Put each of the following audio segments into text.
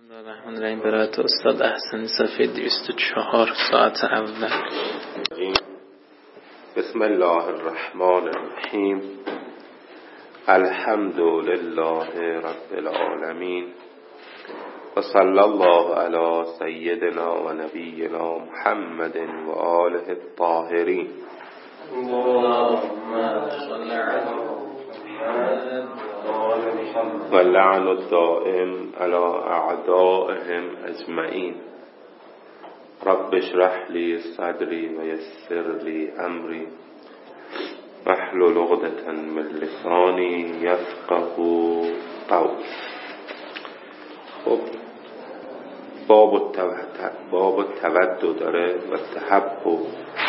الرحمن الرحیم. برایت استاد احسنی صفحه 204 ساعت اول. بسم الله الرحمن الرحیم. الحمد لله رب العالمین و صلی الله علی سیدنا و نبینا محمد و آله الطاهرین. و لعن الدائم علی اعدائهم اجمعین. رب اشرح لی صدری و یسر لی امری واحلل عقدة من لسانی یفقهوا قولی. خب باب التودد داره و تحبب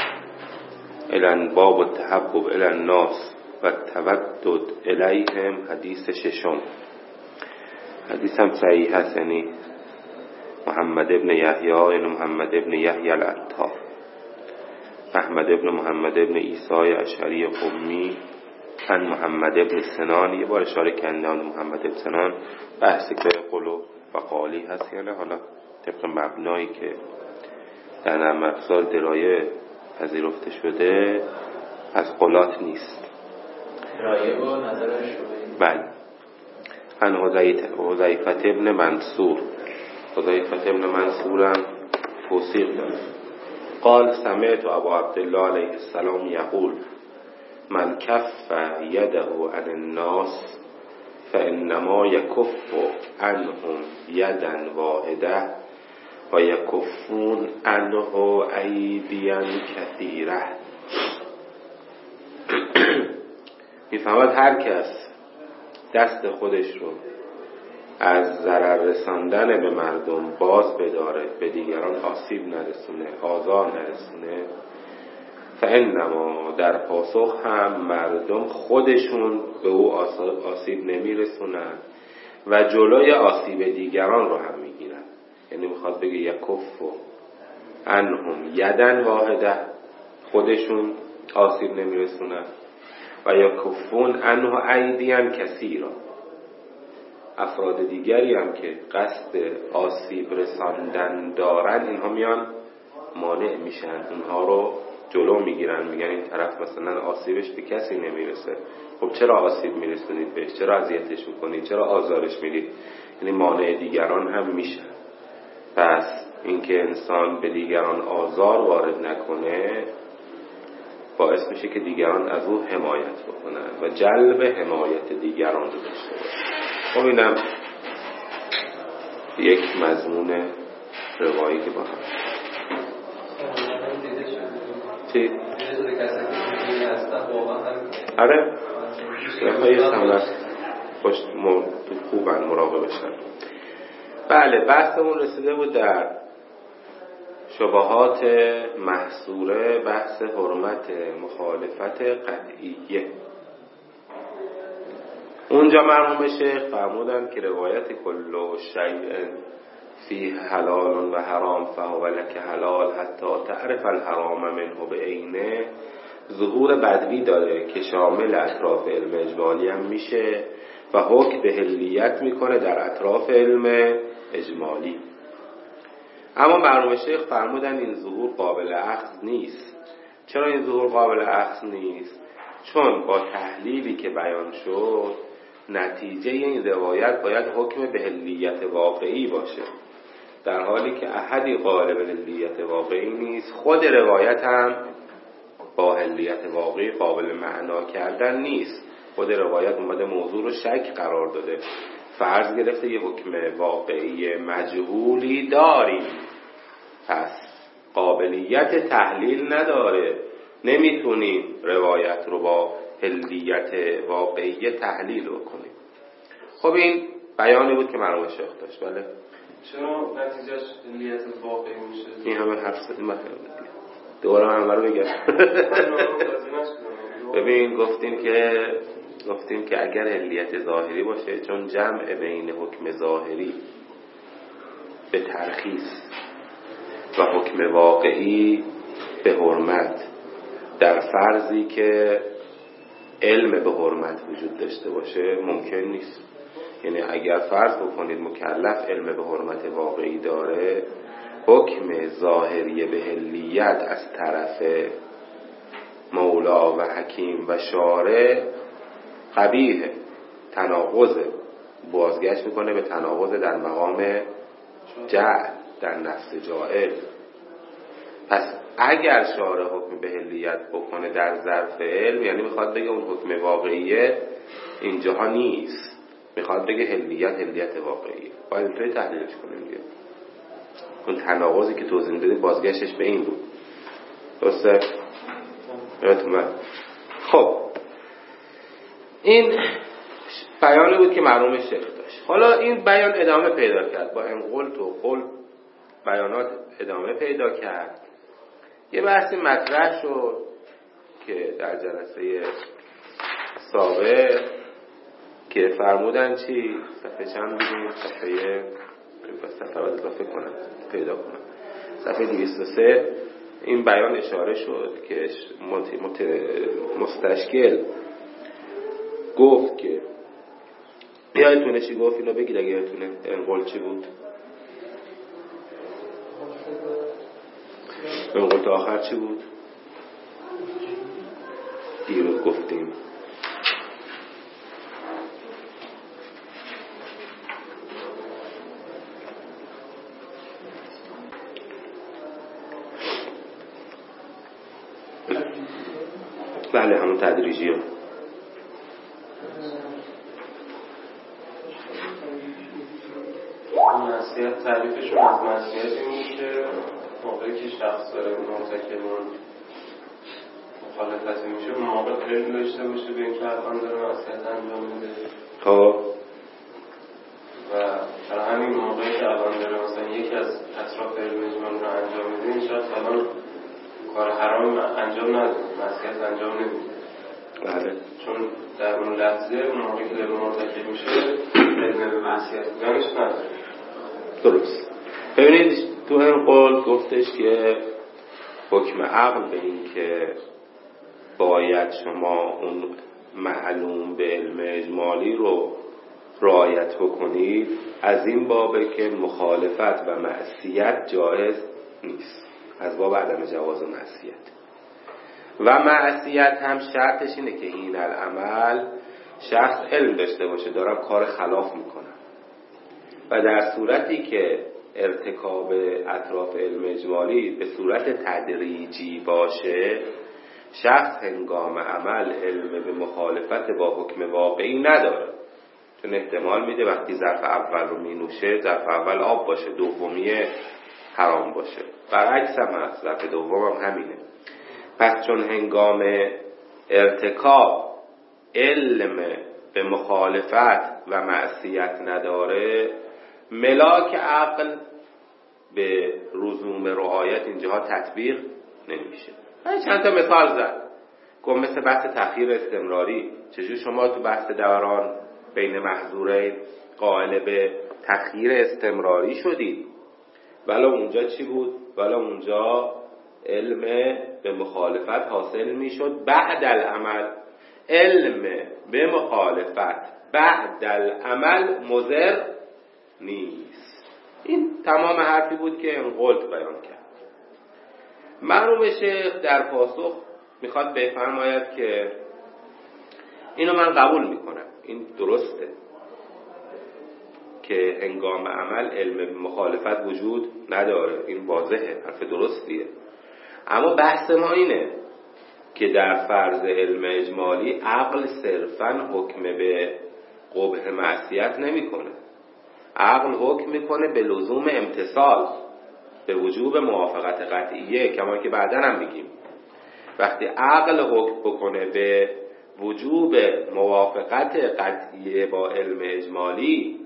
باب التحبب الی الناس و التودد الیهم. حدیث ششم، حدیث هم صحیح هست، یعنی محمد ابن یحیی، یعنی محمد ابن یحیی العطار، احمد ابن محمد ابن عیسی اشعری قمی، عن محمد ابن سنان. یه بار اشاره کردن محمد ابن سنان بحثی که قلو و قالی هست، یعنی حالا طبق مبنایی که در نرم افزار درایه پذیرفته شده از قلات نیست. درایه با نظرش بله. عن حذیفه ابن منصور. حذیفه ابن منصورم توثیق داره. قال سمعت ابو عبدالله علیه السلام یقول من کف یده عن الناس فانما یکف عنهم یدا واحده و یکفون عنه ایدیا کثیره. میفهمد هر کس دست خودش رو از ضرر رساندن به مردم باز بداره، به دیگران آسیب نرسونه، آزار نرسونه، فانما در پاسخ هم مردم خودشون به او آسیب نمیرسونن و جلوی آسیب دیگران رو هم میگیرن. یعنی میخواد بگه یکفو عنهم یدن واحده، خودشون آسیب نمیرسونن، و یکفون عنه ایدیا کثیرا، افراد دیگری هم که قصد آسیب رساندن دارن اینها میان مانع میشن، اونها رو جلو میگیرن، میگن این طرف مثلا آسیبش به کسی نمیرسه، خب چرا آسیب میرسونید بهش، چرا اذیتش میکنید، چرا آزارش میدید، یعنی مانع دیگران هم میشن. پس اینکه انسان به دیگران آزار وارد نکنه باعث میشه که دیگران از او حمایت بکنن و جلب حمایت دیگران رو داشته باشه. خب اینم یک مضمون روایی که با هم چی؟ آره خیلی سملت خوبن مراقبشن. بله، بحثمون رسیده بود در شبهات محصوره، بحث حرمت مخالفت قطعیه. اونجا مرحوم شیخ فرمودن که روایت کل شیء فیه حلال و حرام فهو لک حلال حتی تعرف الحرام منه بعینه ظهور بدوی داره که شامل اطراف علم اجمالی هم میشه و حکم به حلیت میکنه در اطراف علم اجمالی. اما مرحوم شیخ فرمودن این ظهور قابل اخذ نیست. چرا این ظهور قابل اخذ نیست؟ چون با تحلیلی که بیان شد نتیجه این روایت باید حکم به حلیت واقعی باشه، در حالی که احدی قائل به حلیت واقعی نیست. خود روایت هم با حلیت واقعی قابل معنا کردن نیست. خود روایت اومده موضوع رو شک قرار داده، فرض گرفته یه حکم واقعی مجهولی داریم، پس قابلیت تحلیل نداره، نمیتونیم روایت رو با حلیت واقعی تحلیل بکنیم. خب این بیانی بود که مرحوم شیخ داشت. بله چرا نتیجهش حلیت واقعی میشه؟ این همه حرف زدیم، دوباره همه رو بگم. ببین گفتیم که اگر حلیت ظاهری باشه، چون جمع بین حکم ظاهری به ترخیص و حکم واقعی به حرمت در فرضی که علم به حرمت وجود داشته باشه ممکن نیست. یعنی اگر فرض بکنید مکلف علم به حرمت واقعی داره، حکم ظاهری به حلیت از طرف مولا و حکیم و شارع قبیحه، تناقضه، بازگشت میکنه به تناقض در مقام جعل در نفس جائل. پس اگر شارع حکم به حلیت بکنه در ظرف علم، یعنی میخواد بگه اون حکم واقعیه اینجاها نیست، میخواد بگه حلیت واقعیه. باید اینطوری تحلیلش کنیم دیگه. اون تناقضی که توضیح میدادیم بازگشتش به این بود. درسته؟ خب این بیانی بود که مرحوم شیخ داشت. حالا این بیان ادامه پیدا کرد، با انقلت و قول بیانات ادامه پیدا کرد. یه بحثی مطرح شد که در جلسه سابق که فرمودن چی؟ صفحه چند بودیم؟ صفحه اضافه کنم پیدا کنم. صفحه 203 این بیان اشاره شد که مستشکل گفت که یادتونه چی گفت؟ اینو بگید اگه یادتونه. انقل چی بود؟ انقل آخر چی بود؟ دیروز گفتیم بله همون تدریجی ها. معصیت تعریفشون از معصیت این که موقعی که شخص داره مرتکبون مخالفتی میشه اون موقع علم داشته باشه به این که الان داره معصیت انجام میده. خب و در همین موقعی که الان داره مثلا یکی از اطراف علم اجمال رو انجام میده، این شخص الان کار حرام انجام نداره، معصیت انجام نمیده. بله. چون در اون لحظه اون موقعی که داره مرتکب میشه علم به معصیت بودنش نداره. درست. ببینید تو این قول گفتش که حکم عقل به این که باید شما اون معلوم به علم اجمالی رو رعایت بکنید، از این بابه که مخالفت و معصیت جایز نیست، از باب عدم جواز معصیت. و معصیت هم شرطش اینه که این العمل شخص علم داشته باشه دارم کار خلاف میکنم، و در صورتی که ارتکاب اطراف علم اجمالی به صورت تدریجی باشه، شخص هنگام عمل علم به مخالفت با حکم واقعی نداره، چون احتمال میده وقتی ظرف اول رو مینوشه ظرف اول آب باشه، دومی حرام باشه، برعکس هم هست، ظرف دوم هم همینه. پس چون هنگام ارتکاب علم به مخالفت و معصیت نداره، ملاک عقل به لزوم رعایت اینجاها تطبیق نمیشه. چند تا مثال زد، گفت مثل بحث تأخیر استمراری، چجور شما تو بحث دوران بین محظورین قائل به تأخیر استمراری شدید، ولی اونجا چی بود؟ ولی اونجا علم به مخالفت حاصل میشد بعد العمل. علم به مخالفت بعد العمل مضر نیست. این تمام حرفی بود که انقلت بیان کرد. مرحوم شیخ در پاسخ میخواد بفرماید که اینو من قبول میکنم، این درسته که هنگام عمل علم به مخالفت وجود نداره، این واضحه، حرف درستیه. اما بحث ما اینه که در فرض علم اجمالی عقل صرفاً حکم به قبح معصیت نمیکنه، عقل حکم میکنه به لزوم امتثال، به وجوب موافقت قطعیه، کما که بعداً هم میگیم وقتی عقل حکم بکنه به وجوب موافقت قطعیه با علم اجمالی،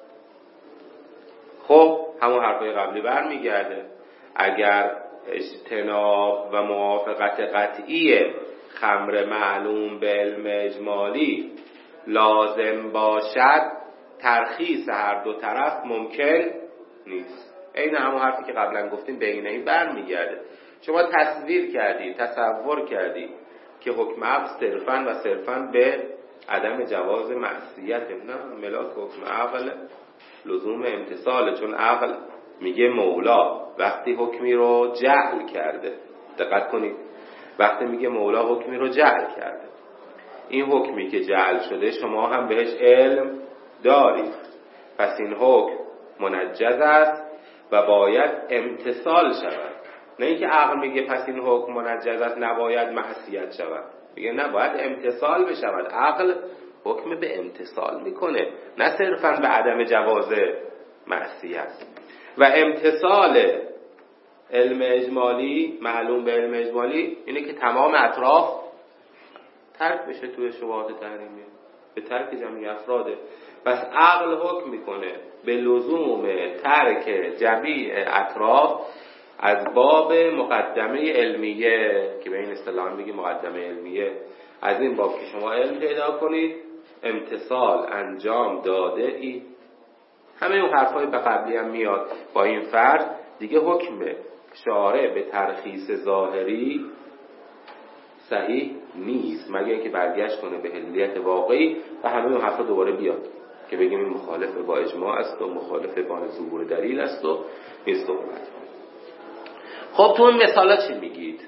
خب همون حرفای قبلی برمیگرده. اگر اجتناب و موافقت قطعی خمر معلوم به علم اجمالی لازم باشد، ترخیص هر دو طرف ممکن نیست. این همون حرفی که قبلا گفتیم بین این برمیگرده. شما تصور کردی که حکم عقل صرفاً و صرفاً به عدم جواز معصیت، نه ملاک حکم عقل لزوم امتثال، چون عقل میگه مولا وقتی حکمی رو جعل کرده، دقت کنید وقتی میگه مولا حکمی رو جعل کرده، این حکمی که جعل شده شما هم بهش علم دارید، پس این حکم منجز است و باید امتثال شود. نه اینکه عقل میگه پس این حکم منجز است نباید معصیت شود، میگه نه باید امتثال بشود. عقل حکم به امتثال میکنه، نه صرفا به عدم جواز معصیت. و امتثال علم اجمالی، معلوم به علم اجمالی اینه که تمام اطراف ترک بشه توی شبهات تحریمی، به ترک جمعی افراده. پس عقل حکم میکنه به لزوم ترک جمعی اطراف از باب مقدمه علمیه که به این اصطلاح میگه مقدمه علمیه. از این باب که شما علم پیدا کنید، امتثال انجام داده ای، همه اون حرفای به قبلی هم میاد. با این فرض دیگه حکم شارع به ترخیص ظاهری صحیح نیست، مگر اینکه برگشت کنه به علت واقعی و همه اون حرفا دوباره بیاد که بگیم این مخالف با اجماع است و مخالف با ظهور دلیل است و این صحبت. خب تو اون مثالا چی میگید؟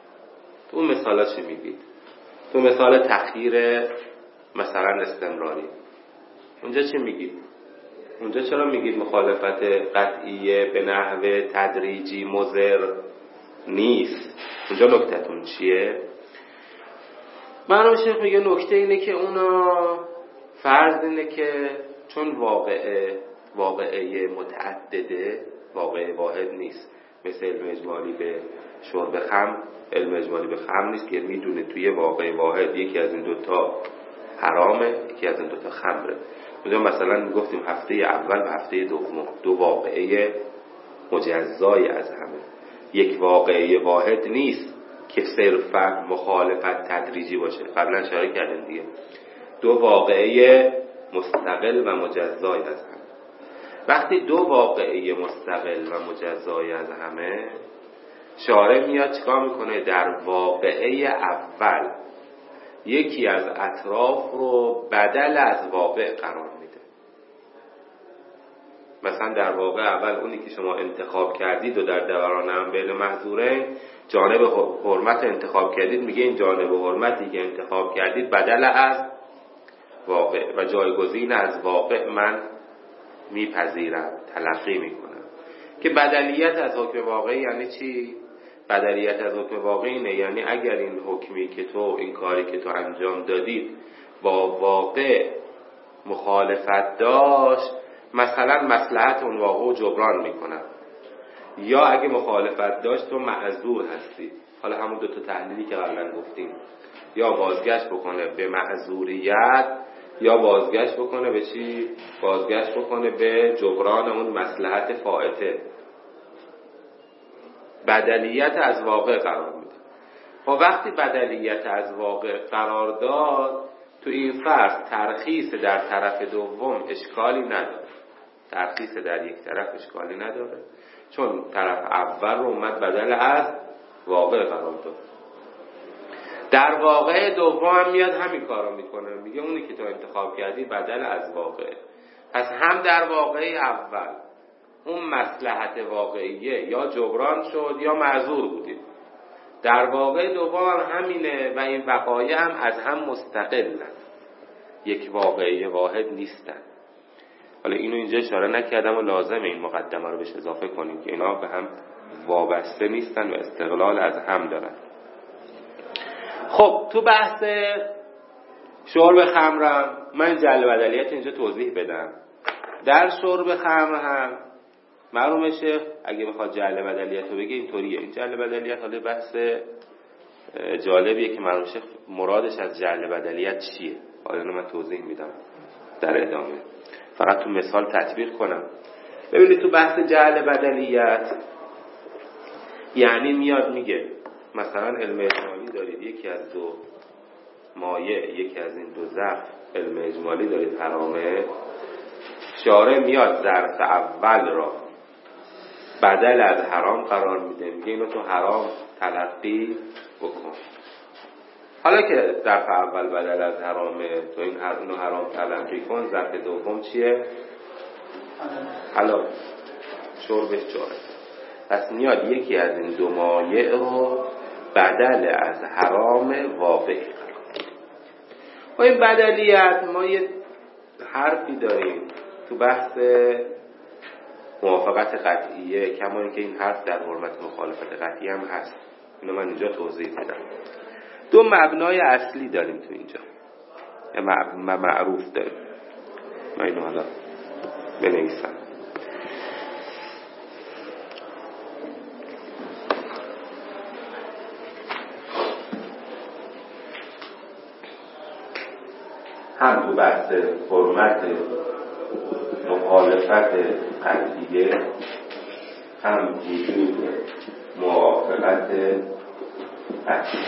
تو مثال تخییر مثلا استمراری، اونجا چی میگید؟ اونجا چرا میگید مخالفت قطعیه به نحو تدریجی مضر نیست؟ اونجا نکتتون چیه؟ معلوم شیخ میگه نکته اینه که اونا فرض اینه که چون واقعه متعدده، واقعه واحد نیست، مثل علم اجمالی به شرب خمر، علم اجمالی به خمر نیست که میدونه توی واقعه واحد یکی از این دوتا حرامه، یکی از این دوتا خمره. مثلا میگفتیم هفته اول و هفته دوم دو واقعه مجزای از همه، یک واقعه واحد نیست که صرفا مخالفت تدریجی باشه. قبلا اشاره کردیم دیگه، دو واقعه مستقل و مجزای از همه. وقتی دو واقعه مستقل و مجزای از همه، شارع میاد چیکار میکنه؟ در واقعه اول یکی از اطراف رو بدل از واقع قرار میده. مثلا در واقع اول اونی که شما انتخاب کردید و در دوران هم بین محظورین جانب حرمت انتخاب کردید، میگه این جانب حرمتی که انتخاب کردید بدل از واقع و جایگزین از واقع من میپذیرم، تلقی میکنم. که بدلیت از حکم واقعی یعنی چی؟ بدلیت از حکم واقعی اینه یعنی اگر این حکمی که تو، این کاری که تو انجام دادید با واقع مخالفت داشت، مثلا مصلحت اون واقع رو جبران میکنن، یا اگه مخالفت داشت تو معذور هستی. حالا همون دوتا تحلیلی که قبلا گفتیم، یا بازگشت بکنه به معذوریت یا بازگشت بکنه به چی؟ بازگشت بکنه به جبران اون مصلحت فائته. بدلیت از واقع قرار میده. و وقتی بدلیت از واقع قرار داد، تو این فرض ترخیص در طرف دوم اشکالی نداره، ترخیص در یک طرف اشکالی نداره، چون طرف اول رو اومد بدل از واقع قرار داد. در واقع دوم هم میاد همین کارو میکنه، میگه اونی که تو انتخاب کردی بدل از واقع. پس هم در واقع اول اون مصلحت واقعیه یا جبران شد یا معذور بودیم، در واقع دوم هم همینه و این وقایع هم از هم مستقلن، یک واقعیه واحد نیستن. حالا اینو اینجا اشاره نکردم و لازمه این مقدمه رو بهش اضافه کنیم که اینا به هم وابسته نیستن و استقلال از هم دارن. خب تو بحث شرب خمرم من جعل بدلیت اینجا توضیح بدم. در شرب خمر هم معلومه شیخ اگه بخواد جعل بدلیت رو بگه اینطوریه. این جعل بدلیت حالا بحث جالبیه که معلومه شیخ مرادش از جعل بدلیت چیه. حالا من توضیح میدم در ادامه، فقط تو مثال تطبیق کنم. ببینید تو بحث جعل بدلیت یعنی میاد میگه مثلا علم اجمالی دارید، یکی از دو مایع، یکی از این دو ظرف علم اجمالی دارید حرامه، شارع میاد ظرف اول را بدل از حرام قرار میده، میگه اینو تو حرام تلقی بکن. حالا که ظرف اول بدل از حرامه، تو این اینو حرام تلقی کن، ظرف دوم چیه؟ حلال. شربش جایز. پس میاد یکی از این دو مایع رو بدل از حرام واقعی قرار. با این بدلیت ما یه حرفی داریم تو بحث موافقت قطعیه، کما اینکه این حرف در حرمت مخالفت قطعی هم هست. اینو من اینجا توضیح میدم. دو مبنای اصلی داریم تو اینجا، معروف داریم. من اینو حالا بنویسم. هم تو بحث حرمت مخالفت قطعیه، هم وجود موافقت قطعیه.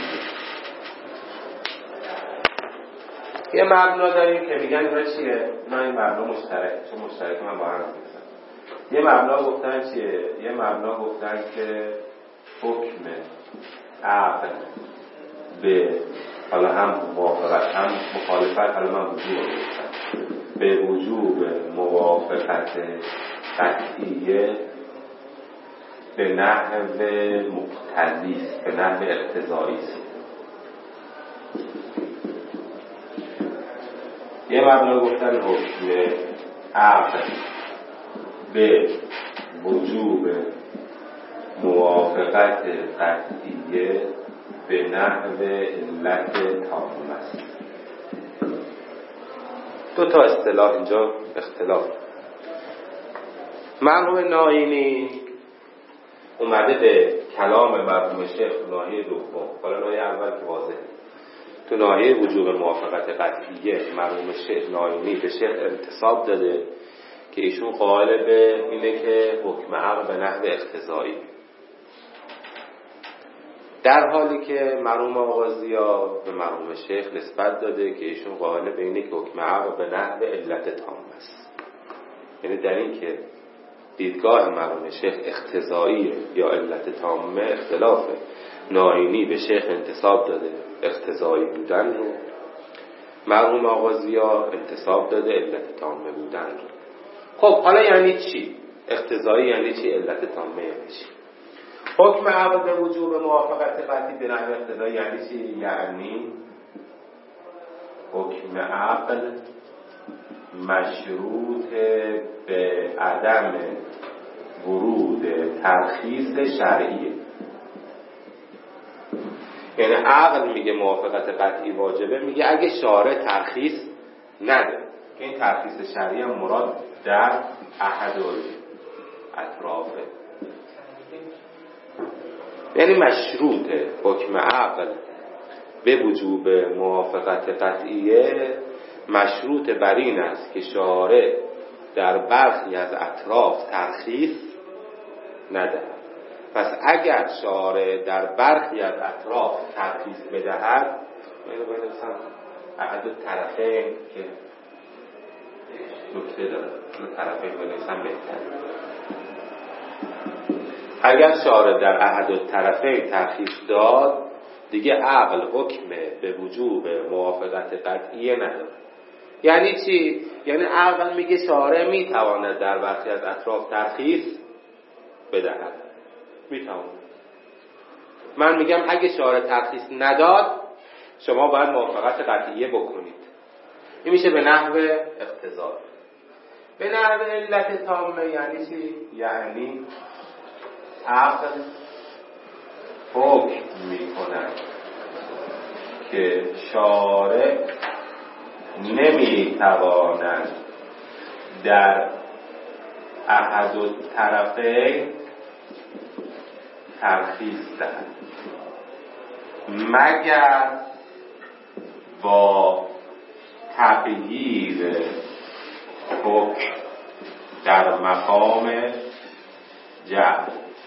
یه مبنا داریم که میگن اینا چیه؟ اینا این مبنا مشترک، چون مشترک من با هم میگم. یه مبنا گفتن چیه؟ یه مبنا گفتن که حکم عقل به حالا هم موافقت هم مخالفت، حالا من وجوب گفتم، به وجوب موافقت قطعیه به نحو مقتضی است، به نحو اقتضایی است. یه مبنا گفتن حکم عقل به وجوب موافقت قطعیه به نحو علت تامه است. دو تا اصطلاح اینجا اختلاف. مرحوم ناینی اومده به کلام مرحوم شیخ ناحیه دوم، حالا ناحیه اول که واضحه، تو ناحیه وجوب موافقت قطعیه مرحوم شیخ ناینی به شیخ انتساب داده که ایشون قائل به اینه که حکم عقل به نحو اقتضایی، در حالی که مرحوم آغازیا به مرحوم شیخ نسبت داده که ایشون قائل به اینه که حکم عقل به نحو علت تامه است. یعنی در این که دیدگاه مرحوم شیخ اقتضایی یا علت تامه اختلافه. ناینی به شیخ انتساب داده اقتضایی بودن رو، مرحوم آغازیا انتساب داده علت تامه بودن رو. خب حالا یعنی چی؟ اقتضایی یعنی چی؟ علت تامه یعنی چی؟ حکم عقل به وجوب موافقت قطعی به نحو اقتضایی یعنی چی؟ یعنی حکم عقل مشروط به عدم ورود ترخیص شرعیه. یعنی عقل میگه موافقت قطعی واجبه، میگه اگه شارع ترخیص نده، که این ترخیص شرعی هم مراد در احد الاطرافه. یعنی مشروط حکم عقل به وجوب موافقت قطعیه مشروط بر این است که شارع در برخی از اطراف ترخیص نده. پس اگر شارع در برخی از اطراف ترخیص بدهد، من بنویسم احد الطرفین که نکته داره، طرفین بنویسم بهتر. اگر شارع در احد الطرفین ترخیص داد، دیگه عقل حکم به وجوب موافقت قطعیه نداره. یعنی چی؟ یعنی عقل میگه شارع میتواند در برخی از اطراف ترخیص بدهد، میتواند. من میگم اگه شارع ترخیص نداد، شما باید موافقت قطعیه بکنید. این میشه به نحو اقتضا. به نحو علت تامه یعنی چی؟ یعنی عقل حکم میکند که شارع نمیتواند در احد الطرفین ترخیص دهد مگر با تغییر حکم در مقام جعل.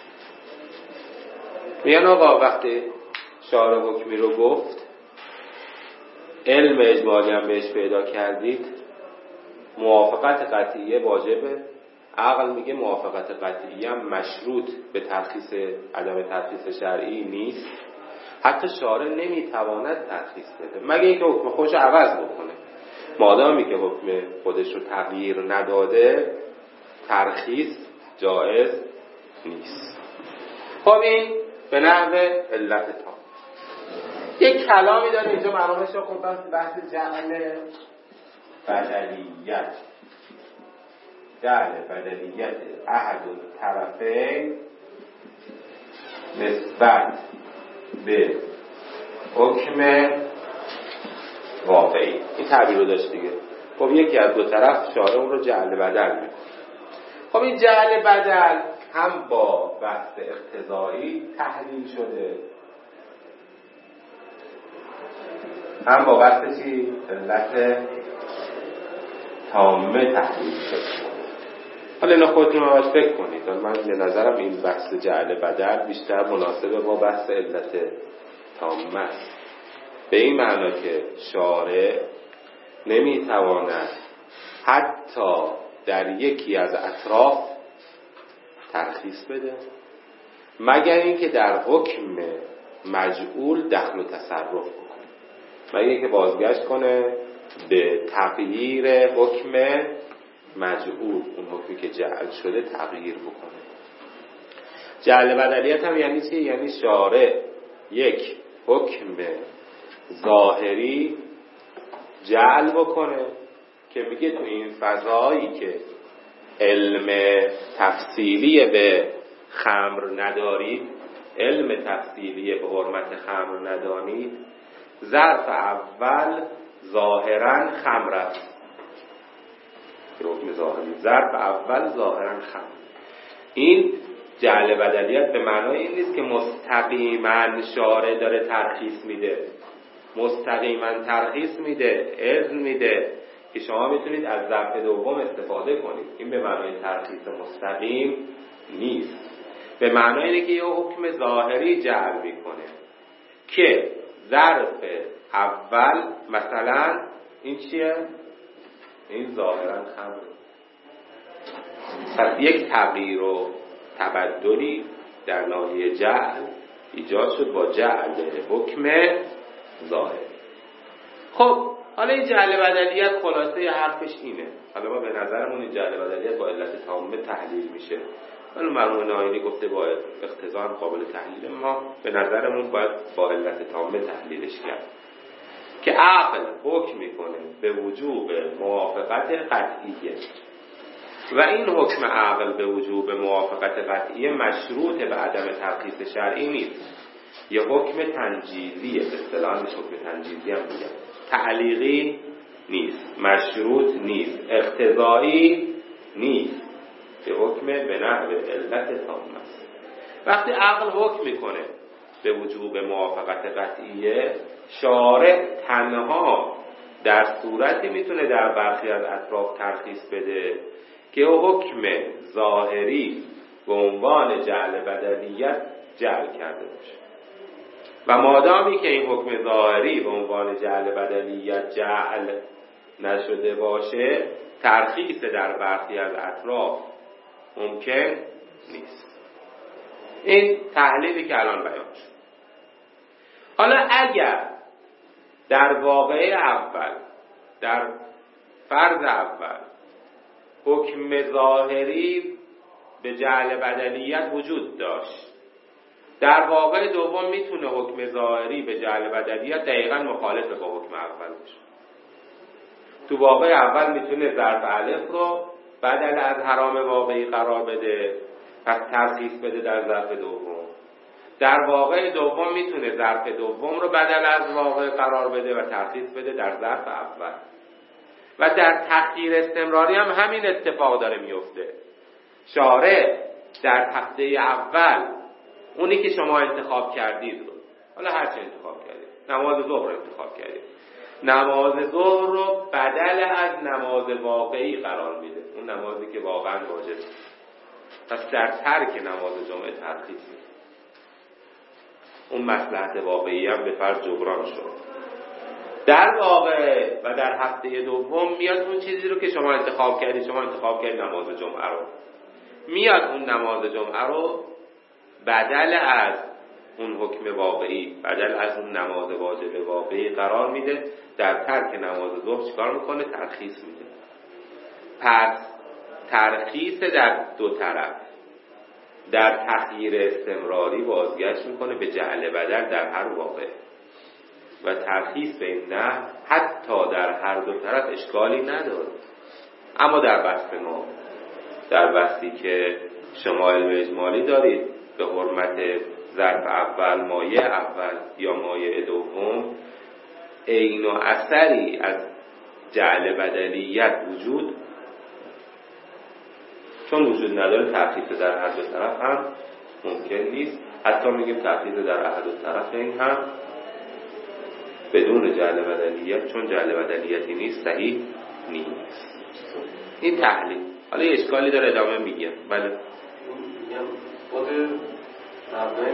میگن آقا وقتی شارع حکمی رو گفت، علم اجمالی هم بهش پیدا کردید، موافقت قطعیه واجبه. عقل میگه موافقت قطعیه هم مشروط به ترخیص، عدم ترخیص شرعی نیست. حتی شارع نمیتواند ترخیص بده مگه اینکه حکم خودش رو عوض بکنه. مادامی که حکم خودش رو تغییر نداده ترخیص جایز نیست. خب این به نحو علت تام. یک کلامی داره اینجا مرامش رو خب بحث جعل بدلیت، جعل بدلیت احد الطرفین نسبت به حکم واقعی. این تعبیر رو داشت دیگه. خب یکی از دو طرف شارع اون رو جعل بدل میکنه. خب این جعل بدل هم با بحث اقتضایی تحلیل شده هم با بحث چی؟ علت تامه تحلیل شده. حالا اینا خودتون رو باید فکر کنید. من به نظرم این بحث جعل بدل بیشتر مناسبه با بحث علت تامه است. به این معنا که شارع نمیتواند حتی در یکی از اطراف ترخیص بده مگر اینکه در حکم مجعول دخل و تصرف بکنه، مگر اینکه بازگشت کنه به تغییر حکم مجعول، اون حکمی که جعل شده تغییر بکنه. جعل بدلیت هم یعنی چی؟ یعنی شارع یک حکم ظاهری جعل بکنه که میگه تو این فضایی که علم تفصیلی به خمر ندارید، علم تفصیلی به حرمت خمر ندانید، ظرف اول ظاهرا خمر است. حکم ظاهری ظرف اول ظاهرا خمر. این جعل بدلیت به معنای این نیست که مستقیما شارع داره ترخیص میده، مستقیما ترخیص میده، اذن میده که شما میتونید از ظرف دوم استفاده کنید. این به معنای ترخیص مستقیم نیست. به معنای اینه که یه حکم ظاهری جعل میکنه که ظرف اول مثلا این چیه؟ این ظاهرا خمره. پس یک تغییر و تبدلی در ناحیه جعل ایجاد شد با جعل حکم ظاهر. خب حالا این جعل بدلیت خلاصه حرفش اینه. حالا ما به نظرمون این جعل بدلیت با علت تامه تحلیل میشه. حالا مرحوم ناینی گفته با اقتضا هم قابل تحلیل، ما به نظرمون باید با علت تامه تحلیلش کرد که عقل حکم میکنه به وجوب موافقت قطعیه و این حکم عقل به وجوب موافقت قطعیه مشروط به عدم ترخیص شرعی نیست. یه حکم تنجیزیه، به اصطلاح حکم تنجیزی هم میگن، تعلیقی نیست، مشروط نیست، اقتضایی نیست، یه حکم به نحو علت تامه است. وقتی عقل حکم میکنه به وجوب موافقت قطعیه، شارع تنها در صورتی میتونه در برخی از اطراف ترخیص بده که حکم ظاهری به عنوان جعل بدلیت جعل کرده باشه و مادامی که این حکم ظاهری به عنوان جعل بدلیت جعل نشده باشه، ترخیص در برخی از اطراف ممکن نیست. این تحلیلی که الان بیان شد. حالا اگر در واقعه اول، در فرض اول، حکم ظاهری به جعل بدلیت وجود داشت، در واقع دوم میتونه حکم ظاهری به جعل بدلیت دقیقاً مخالف با حکم اول باشه. تو واقع اول میتونه ظرف الف رو بدل از حرام واقعی قرار بده، پس ترخیص بده در ظرف دوم. در واقع دوم میتونه ظرف دوم رو بدل از واقع قرار بده و ترخیص بده در ظرف اول. و در تخییر استمراری هم همین اتفاق داره میفته. شارع در هفته اول اونی که شما انتخاب کردید رو، حالا هر چه انتخاب کردید، نماز ظهر رو انتخاب کردید، نماز ظهر رو بدل از نماز واقعی قرار میده، اون نمازی که واقعا واجب. پس در ترک نماز جمعه ترخیص میده. اون مصلحت واقعی هم به فرض جبران شد. در واقع و در هفته دوم میاد اون چیزی رو که شما انتخاب کردید نماز جمعه رو، میاد اون نماز جمعه رو بدل از اون حکم واقعی، بدل از اون نماز واجب واقعی قرار میده، در ترک نماز ظهر چیکار میکنه؟ ترخیص میده. پس ترخیص در دو طرف، در تغییر استمراری بازگشت میکنه به جعل بدل در هر واقع و ترخیص به این نه حتی در هر دو طرف اشکالی نداره. اما در بحث ما، در بحثی که شما علم اجمالی دارید به حرمت ظرف اول، مایع اول یا مایع دوم، عین و اثری از جعل بدلیت وجود چون وجود نداره، ترخیص در هر دو طرف هم ممکن نیست. حتی میگیم ترخیص در احد الطرفین هم بدون جعل بدلیت، چون جعل بدلیتی نیست صحیح نیست. این تحلیل. حالا یه اشکالی داره ادامه میگم. بله میگم خود مبنای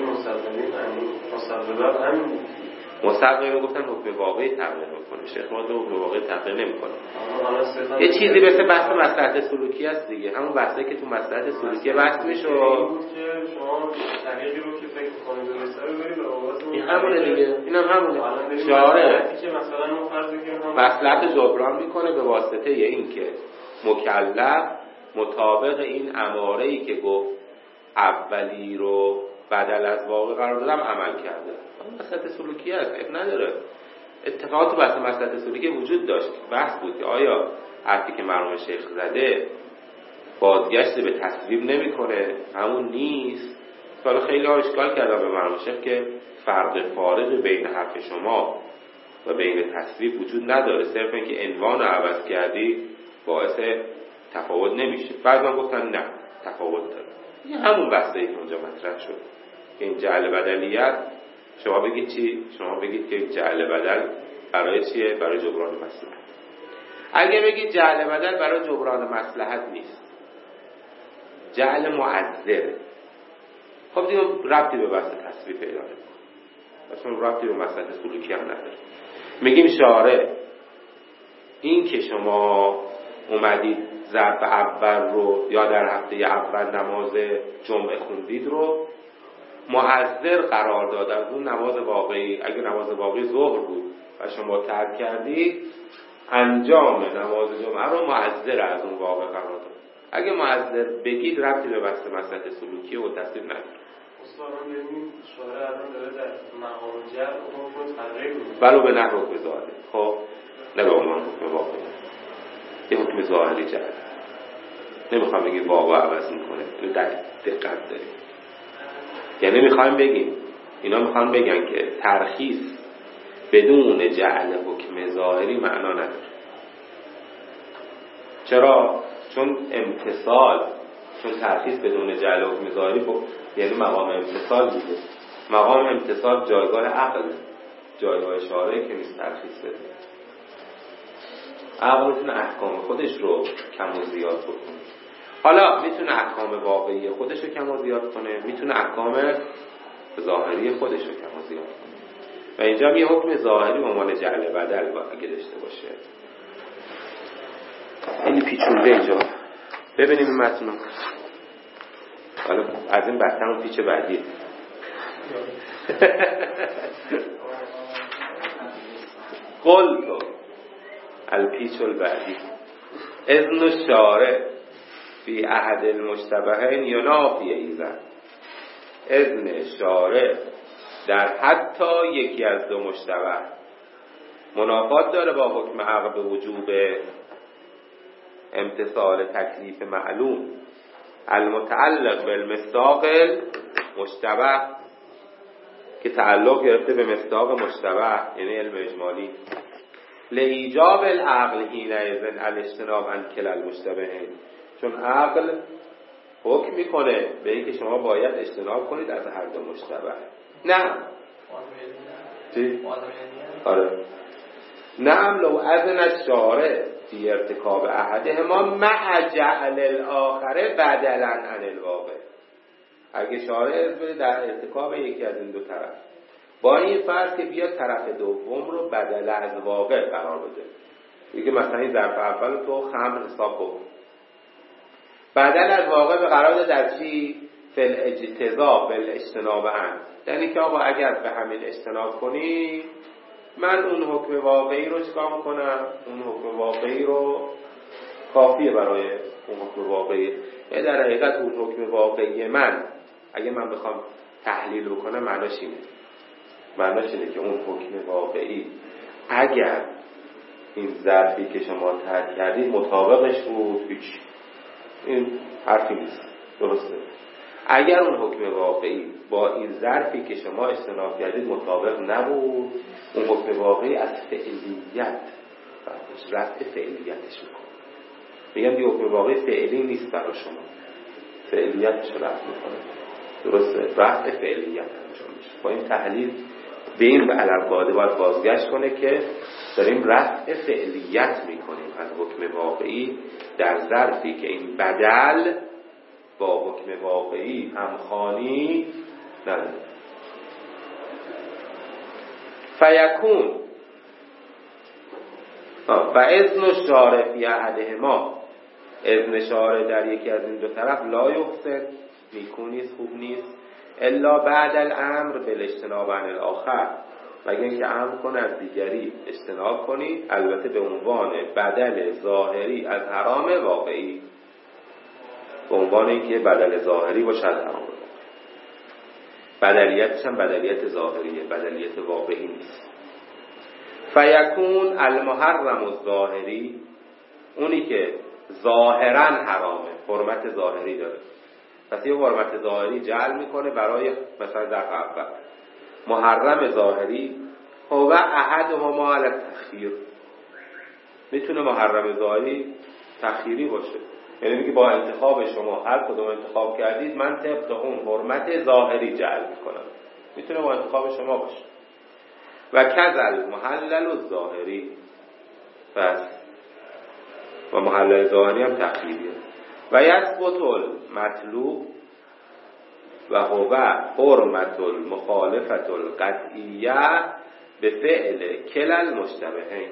مسببات همین مسبب رو گفتن حکم واقعی تغییر میکنه. شیخ ما حکم واقعی تغییر نمیکنه. یه چیزی مثل بحث مصلحت سلوکی است دیگه، همون بحثی که تو مصلحت سلوکی بحث میشه. شما طریقی رو که فکر می‌کنید درسته رو برید به این همونه دیگه، اینم همونه. شعاره که مثلا ما فرض کنیم مصلحت جبران میکنه به واسطه این که مکلف مطابق این اماره‌ای که گفت اولی رو بدل از واقع قرار دادم عمل کرده. مصلحت سلوکی است، اب نداره. اتفاقات تو بحث مصلحت سلوکی وجود داشت. بحث بود که آیا حرفی که مرحوم شیخ زده بازگشت به تصویب نمیکنه؟ همون نیست. حالا خیلی ها اشکال کردن به مرحوم شیخ که فرق فارق بین حرف شما و بین تصویب وجود نداره، صرف اینکه عنوان رو عوض کردی باعث تفاوت نمیشه. بعضی گفتن نه تفاوت داره. این همون بحثی که اونجا مطرح شد که این جعل بدلیت، شما بگید چی؟ شما بگید که جعل بدل برای چیه؟ برای جبران مصلحت. اگه بگید جعل بدل برای جبران مصلحت نیست، جعل معذر، خب دیگه ربطی به بحث تصویب پیدا نمی‌کنه، اصلا ربطی به مصلحت سلوکی هم نداره. میگیم شارع این که شما اومدید ظرف اول رو یا در هفته اول نماز جمعه خوندید رو معذر قرار داد از اون نماز واقعی. اگه نماز واقعی ظهر بود و شما ترک کردید، انجام نماز جمعه رو معذر از اون واقع قرار داد. اگه معذر بگید ربطی به بحث مصلحت سلوکی و تصویب نداره. اصلا ببینیم شارع الان داره در مقام جر حکم تغییر میده، ولو به نحو حکم ظاهری، خب نه به عنوان حکم واقعی، یه حکم ظاهری جر. نمیخوام بگیم واقع عوض میکنه، دقت داریم. یعنی میخوایم بگیم، اینا میخوان بگن که ترخیص بدون جعل حکم ظاهری معنا نداره. چرا؟ چون امتصال، چون ترخیص بدون جعل حکم ظاهری یعنی مقام امتصال بوده. مقام امتصال جایگاه عقل، جایگاه شارعی که نیست ترخیص بده. عقل میتونه احکام خودش رو کم و زیاد بکنه. حالا میتونه احکام واقعی خودش رو کم و زیاد کنه، میتونه احکام ظاهری خودش رو کم و زیاد کنه. و اینجا یه حکم ظاهری به عنوان جعل بدل اگه داشته باشه. این پیچونده اینجا. ببینیم این متن رو. حالا از این بدتر اون پیچ بعدی. قلتو الپیچ البعدی اذن الشارع فی احد المشتبهین ینافی ایزن. اذن شارع در حتی یکی از دو مشتبه منافات داره با حکم عقل به وجوب امتصال تکلیف معلوم المتعلق بالمصداق مشتبه، که تعلق گرفته به مصداق مشتبه یعنی علم اجمالی. لایجاب العقل حینئذ الاجتناب عن کلا المشتبهین، چون عقل حکم میکنه به اینکه شما باید اجتناب کنید از هر دو مشتبه. نه چی؟ آره نعم لو اذن الشارع فی ارتکاب احدهما مع جعل الاخر بدلا عن الواقع. اگه شارع اذن بده در ارتکاب یکی از این دو طرف، با این فرض که بیاد طرف دوم رو بدل از واقع قرار بده، میگه مثلا این ظرف اول تو خمر حساب کن، بدل از واقع به قرار ده در چی؟ فل اجتزا بالاجتناب عن، یعنی که آقا اگر به همین اجتناب کنی من اون حکم واقعی رو چکار کنم؟ اون حکم واقعی رو کافیه برای اون حکم واقعی. یعنی در حقیقت اون حکم واقعی من اگه من بخوام تحلیل بکنم معناش اینه که اون حکم واقعی اگر این ظرفی که شما ترک کردید مطابقش بود هیچ، این حرفی نیست، درسته. اگر اون حکم واقعی با این ظرفی که شما اجتناب کردید مطابق نبود، اون حکم واقعی از فعلیت رفع فعلیتش میکنه. میگم دی حکم واقعی فعلی نیست برای شما، فعلیتش رو رفع میکنه، درسته، رفع فعلیت انجام میشه. با این تحلیل به این علم قاعده باید بازگشت کنه که داریم رفع فعلیت میکنیم از حکم واقعی در ظرفی که این بدل با حکم واقعی همخوانی نداره. فیکون و اذن شارع فی احدهما، اذن شارع در یکی از این دو طرف لا یحسن، نیکو نیست، خوب نیست، الا بعد الامر بالاجتناب عن الاخر، مگر اینکه امر کنه از دیگری اجتناب کنی، البته به عنوان بدل ظاهری از حرام واقعی، به عنوان اینکه بدل ظاهری باشه از حرام واقعی. بدلیتش هم بدلیت ظاهریه، بدلیت واقعی نیست. فیکون المحرم الظاهری، اونی که ظاهرا حرامه، حرمت ظاهری داره، پس یه حرمت ظاهری جعل میکنه برای مثلا در اول محرم ظاهری هو احدهما علی التخییر، میتونه محرم ظاهری تخییری باشه، یعنی میگه با انتخاب شما هر کدوم انتخاب کردید من طبق اون حرمت ظاهری جعل میکنم، میتونه با انتخاب شما باشه. و کذل محلل الظاهری، پس و محلل ظاهری هم تخییریه. و یثبت المطلوب و هو حرمت المخالفت القطعیه به فعل کلا المشتبهین.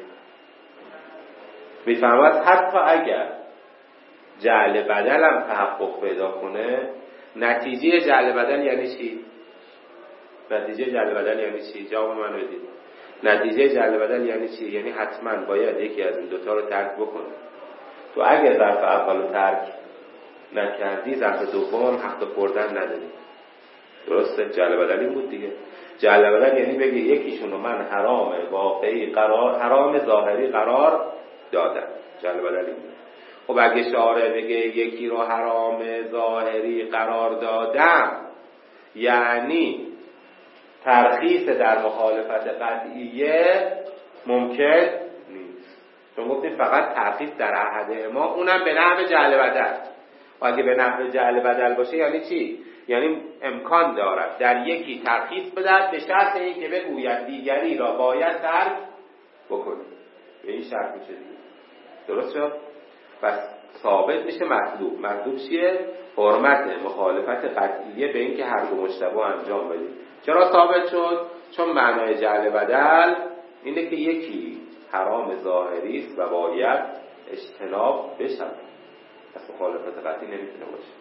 میفهمد حتی اگر جعل بدل هم تحقق پیدا کنه، نتیجه جعل بدل یعنی چی؟ نتیجه جعل بدل یعنی چی؟ جواب من بدید. نتیجه جعل بدل یعنی چی؟ یعنی حتما باید یکی از این دوتا رو ترک بکنه. تو اگر ظرف اول رو ترک نکردی، ظرف دوم حق خوردن نداری، درسته؟ جعل بدل این بود دیگه. جعل بدل یعنی بگی یکیشون رو من حرام واقعی حرام ظاهری قرار دادم، جعل بدل این بود. خب اگه شارع بگه یکی رو حرام ظاهری قرار دادم، یعنی ترخیص در مخالفت قطعیه ممکن نیست، چون گفتیم فقط ترخیص در احدهما، اونم به نحو جعل بدل. و اگه به نحو جعل بدل باشه یعنی چی؟ یعنی امکان دارد در یکی ترخیص بدهد به شرط اینکه بگوید دیگری را باید ترک بکنه، به این شرط میشه دیگه، درست شد؟ پس ثابت میشه مطلوب. مطلوب چیه؟ حرمت مخالفت قطعیه به این که هر دو مشتبه انجام بدید. چرا ثابت شد؟ چون معنای جعل بدل اینه که یکی حرام ظاهری است و باید اجتناب بشه، پس مخالفت قطعی نمیتونه باشه.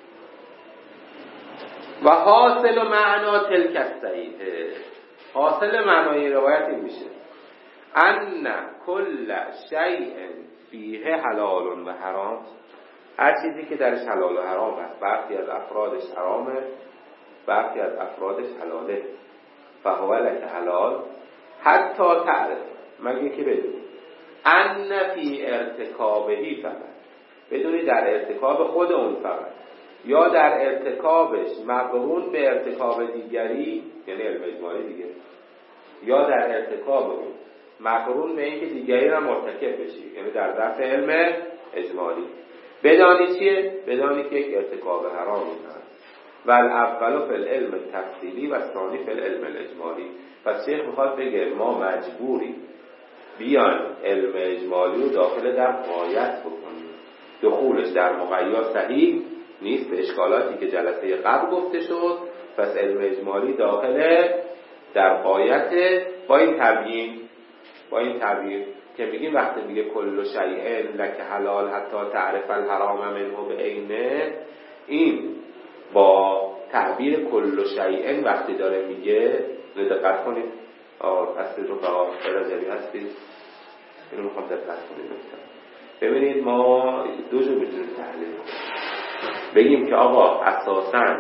و حاصل معنا تلک الصحیحه، حاصل معنای روایت این میشه ان کل شیء فیه حلال و حرام، هر چیزی که درش حلال و حرام هست، برخی از افرادش حرامه، برخی از افرادش حلاله. فهو لک حلال حتی تعرف، مگه که بدونی ان فی ارتکابهی، فقط بدونی در ارتکاب خود اون فقط، یا در ارتکابش مقرون به ارتکاب دیگری، یعنی علم اجمالی دیگه، یا در ارتکاب اون مقرون به اینکه دیگری را مرتکب بشی، یعنی در ظرف علم اجمالی. بدانی چیه؟ بدانی که یک ارتکاب حرامی هست. و الاول فی العلم التفصیلی و ثانی فی العلم الاجمالی. پس شیخ میخواد بگه ما مجبوری بیان علم اجمالی رو داخل در غایت بکنیم، دخولش در مقید صحیح نیست به اشکالاتی که جلسه قبل گفته شد. پس علم اجمالی داخل در غایت با این تبیین که میگیم وقتی میگه کل شیء لک حلال حتی تعرف الحرام منه بعینه، این با تعبیر کل شیء وقتی داره میگه، دقت کنید. هستید رفقا رجبی هستید؟ اینو میخوام دقت کنید. ببینید ما دو جور میتونیم تحلیل کنیم. بگیم که آقا اساساً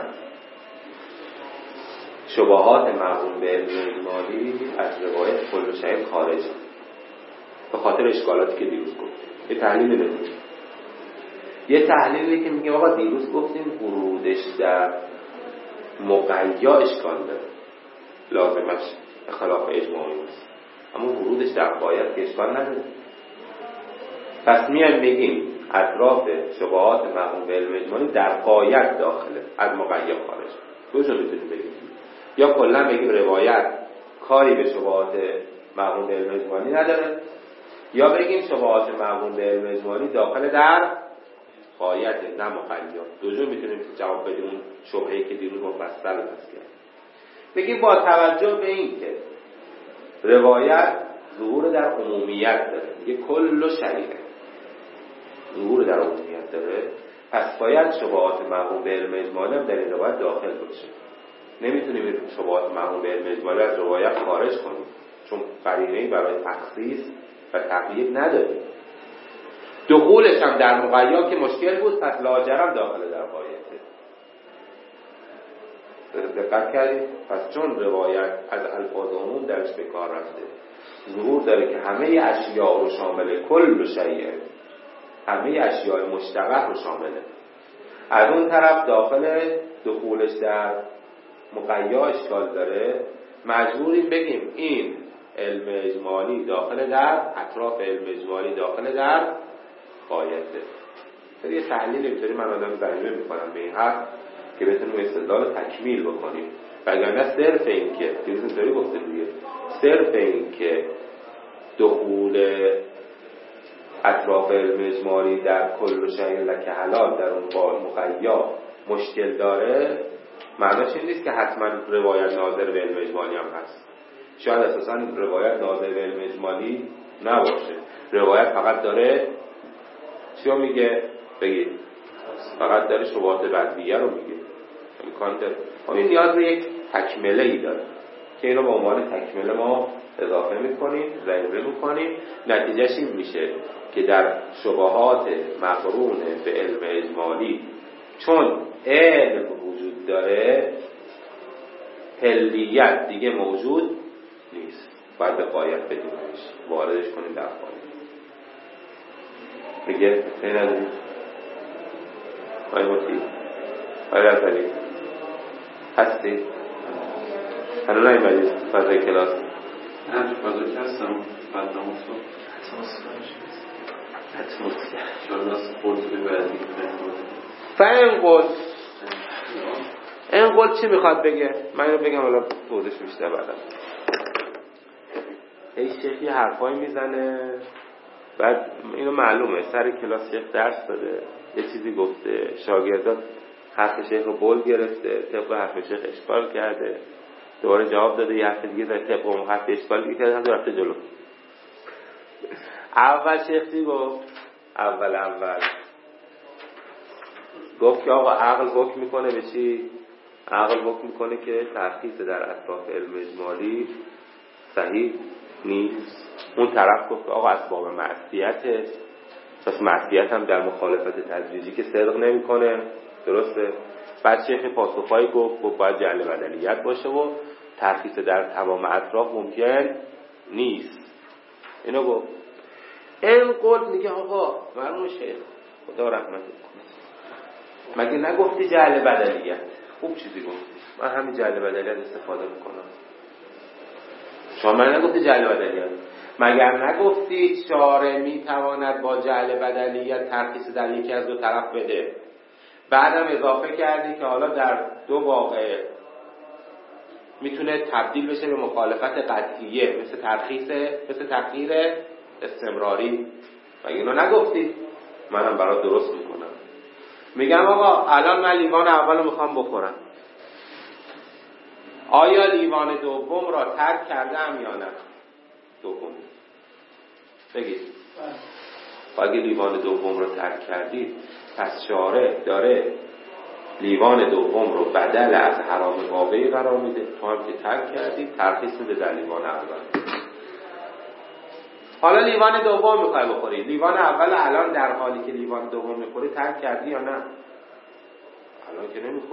شبهات مربوط به علم اجمالی از روایت کل شیء خارج به خاطر اشکالاتی که دیروز گفتیم. یه تحلیل بدیم. یه تحلیلی که میگه آقا دیروز گفتیم ورودش در مقیا اشکال داره، لازمش خلاف اجماعی است، اما ورودش در قایت که اشکال نداره. پس میایم بگیم اطراف شبهات مربوط به علم اجمالی در قایت داخله، از مقیا خارج. دو جور میتونیم بگیم. یا کلا بگیم روایت کاری به شبهات مربوط به علم اجمالی نداره، یا بگیم شبهات مربوط به علم اجمالی داخل در قایت نه مقیا. دو جور میتونیم جواب بدیم اون شبهه‌ای که دیروز مفصل بحث کردیم. بگیم با توجه به این که روایت ظهور در عمومیت داره، میگه کل شیء ظهور در عمومیت داره، پس باید شبهات مربوط به علم اجمالی هم در این روایت داخل باشه. نمیتونیم شبهات مربوط به علم اجمالی از روایت خارج کنیم، چون قرینه‌ای برای تخصیص و تقیید نداریم. دخولش هم در مقیا که مشکل بود، پس لاجرم داخل در قایته. دقت کردید؟ پس چون روایت از الفاظ عموم درش به کار رفته، ظهور داره که همه اشیاء رو شامل کل شیء، همه اشیاء مشتقه رو شامله. از اون طرف داخل دخولش در مقیا اشکال داره، مجبوریم بگیم این علم اجمالی داخل در اطراف علم اجمالی داخل در قایته. یه تحلیل اینطوری من آدم ضریبه میکنم به این حرف که بتونیم استدلال تکمیل بکنیم. وگرنه صرف این که دیروز اینطوری گفته دیگه، صرف این که دخول اطراف علم اجمالی در کل شیء لک حلال در اون مقیا مشکل داره، معناش این نیست که حتما روایت ناظر به علم اجمالی هم هست. شاید اساسا روایت ناظر به علم اجمالی نباشه، روایت فقط داره چیو میگه؟ بگید فقط داره شبهات بدیه رو میگه، امکان داره. این نیاز به یک تکمله ای داره که اینو به عنوان تکمله ما اضافه میکنیم، ضریبه میکنیم. نتیجهش این میشه که در شبهات مقرون به علم اجمالی چون علم وجود داره، حلیت دیگه موجود نیست، باید به قایت بدیمش، واردش کنیم در قایت. میگه این نداریم آیماتی آیه ازداری هستی؟ هنو نایمدید فضای کلاس؟ نه فضای که هستم فضاموسو اتموسفر جاناس قرصی بعدی این قول چی میخواد بگه؟ من اینو بگم حالا توضیحش بیشتر بعدم. ای شیخ یه حرفایی میزنه، بعد اینو معلومه سر کلاس شیخ درس داده، یه چیزی گفته، شاگردات حرف شیخ رو بول گرفته، طبق حرف شیخ اشکال کرده، دوباره جواب داده، یه حرف دیگه زده، طبق اون حرف اشکال دیگه کرده، هم دو رفته جلو. اول شیخ چی گفت؟ اول گفت که آقا عقل حکم میکنه به چی؟ عقل حکم میکنه که ترخیص در اطراف علم اجمالی صحیح نیست. اون طرف گفت آقا اسباب معصیته، پس معصیت هم در مخالفت تدریجی که صدق نمیکنه، درسته؟ بعد شیخ پاسخایی گفت باید جعل بدلیت باشه و ترخیص در تمام اطراف ممکن نیست. اینو گفت. این قول میگه آقا مرحوم شیخ خدا رحمت کنه، مگه نگفتی جعل بدلیت؟ خوب چیزی گفتی، من همین جعل بدلیت استفاده میکنم. شما من نگفتی جعل بدلیت؟ مگر نگفتی شارع میتواند با جعل بدلیت ترخیص در یکی از دو طرف بده؟ بعدم اضافه کردی که حالا در دو واقعه میتونه تبدیل بشه به مخالفت قطعیه، مثل تغییر استمراری. مگه اینو نگفتی؟ منم برات درست میکنم. میگم آقا الان من لیوان اولو میخوام بخورم، آیا لیوان دوم را ترک کردم یا نه؟ دوم بگید. اگه لیوان دوم را ترک کردید، پس شارع داره لیوان دوم رو بدل از حرام واقعی قرار میده. تو هم که ترک کردی ترخیص میده در لیوان اول. حالا لیوان دوم میخوای بخوری، لیوان اول الان در حالی که لیوان دوم میخوری ترک کردی یا نه؟ الان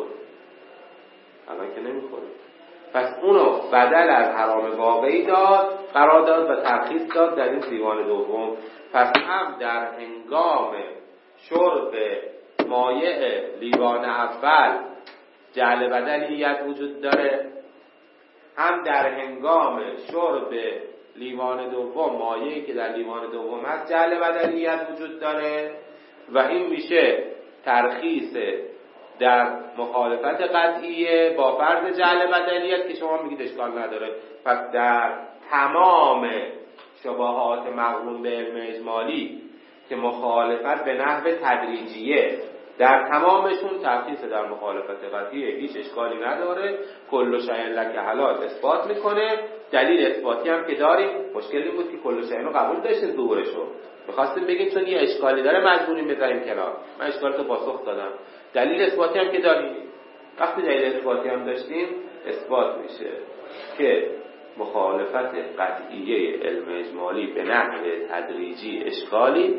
که نمیخوری. پس اونو بدل از حرام واقعی قرار داد و ترخیص داد در این لیوان دوم. پس هم در هنگام شرب مایع لیوان اول جعل بدلیت وجود داره، هم در هنگام شرب لیوان دوم مایعی که در لیوان دوم هست جعل بدلیت وجود داره و این میشه ترخیص در مخالفت قطعیه با فرض جعل بدلیت که شما میگید اشکال نداره. پس در تمام شبهات مقرون به علم اجمالی که مخالفت به نحو تدریجیه در تمامشون ترخیص در مخالفت قطعیه هیچ اشکالی نداره. کل شیء لک حلال اثبات میکنه. دلیل اثباتی هم که داریم. مشکلی بود که کل شیء رو قبول داشتیم ظهورشو میخواستیم بگیم چون یه اشکالی داره مجبوریم بذاریم کنار. من اشکالتو پاسخ دادم. دلیل اثباتی هم که داریم. وقتی دلیل اثباتی هم داشتیم اثبات میشه که مخالفت قطعیه علم اجمالی به نحو تدریجی اشکالی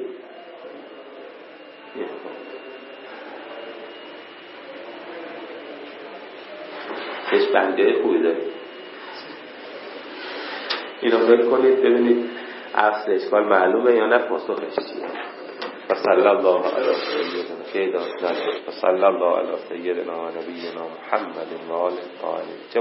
هیچ بنده خوبی داریم. اینو فکر کنید ببینید اصل اشکال معلومه یا نه، پاسخش چیه. صلی الله علی سیدنا و صلی الله علی سیدنا و نبینا محمد و آله الطاهرین.